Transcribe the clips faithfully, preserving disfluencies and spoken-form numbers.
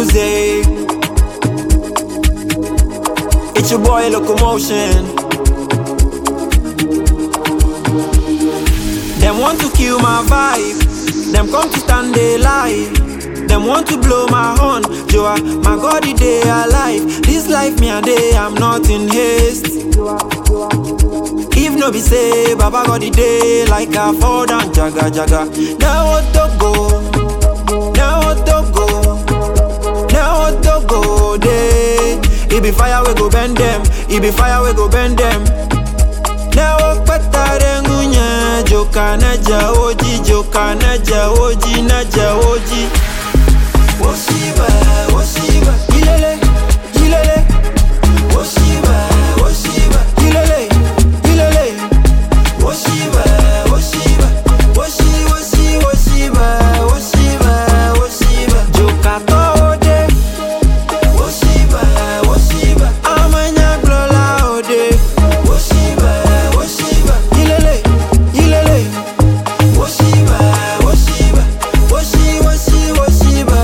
music. It's your boy Locomotion. Them want to kill my vibe. Them come to stand they lie. Them want to blow my horn. Joa, my God, they alive. This life me a day, I'm not in haste. If no be say, Baba got the day like a fall down, jaga jaga. Now what to go? Now what to go? Now what to go? Day, it be fire we go bend them. It be fire we go bend them. Now what better than gunya? Joka na ja oji, joka na ja oji, na ja oji. Woshiba, woshiba, ilele, ilele. Woshiba, woshiba, ilele, ilele. Woshiba, woshiba, woshi, woshi, woshiba, woshiba, woshiba. Joka ode, woshiba, woshiba. Amanya glola ode, woshiba, woshiba, ilele, ilele. Woshiba, woshiba, woshi, woshi, woshiba.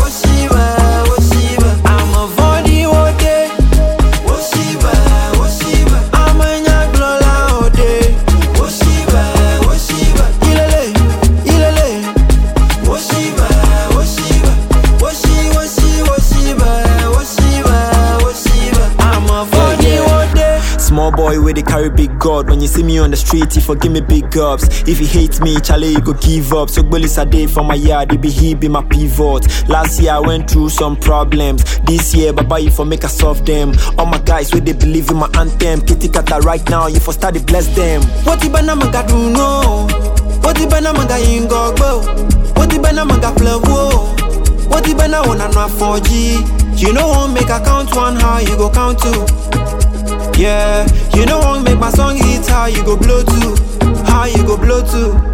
Small boy where they carry big God. When you see me on the street, you forgive me big ups. If you hate me, Charlie, you go give up. So Gbelis a day for my yard, it be he be my pivot. Last year I went through some problems. This year, Baba, you for make us solve them. All my guys where they believe in my anthem. Kitty Kata right now, you for start to bless them. What you banana manga do no? What you banana manga ingo go? What you banana manga flow? What you banana wanna know four G? You know won't make a count one, how you go count two? Yeah, you know won't make my song hit, how you go blow to? How you go blow to?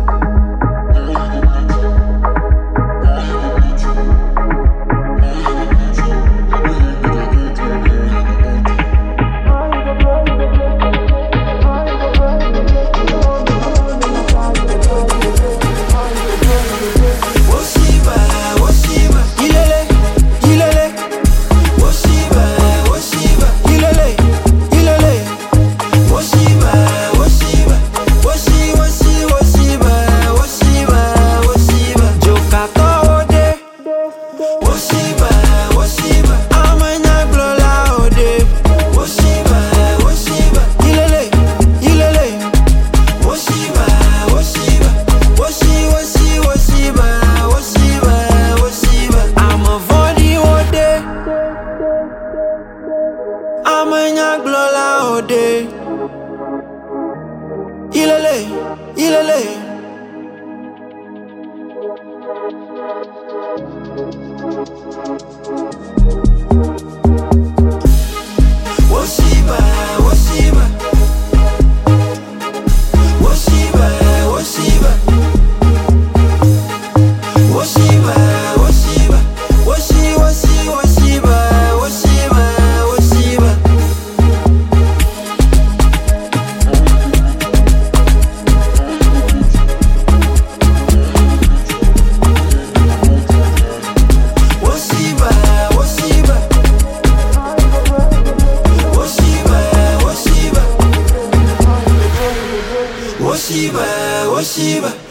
Amanya glola ode, ilele, ilele. Woshiba, woshiba, woshiba, woshiba, woshiba, woshiba, woshi, woshi, woshiba, woshiba. Woshiba, woshiba.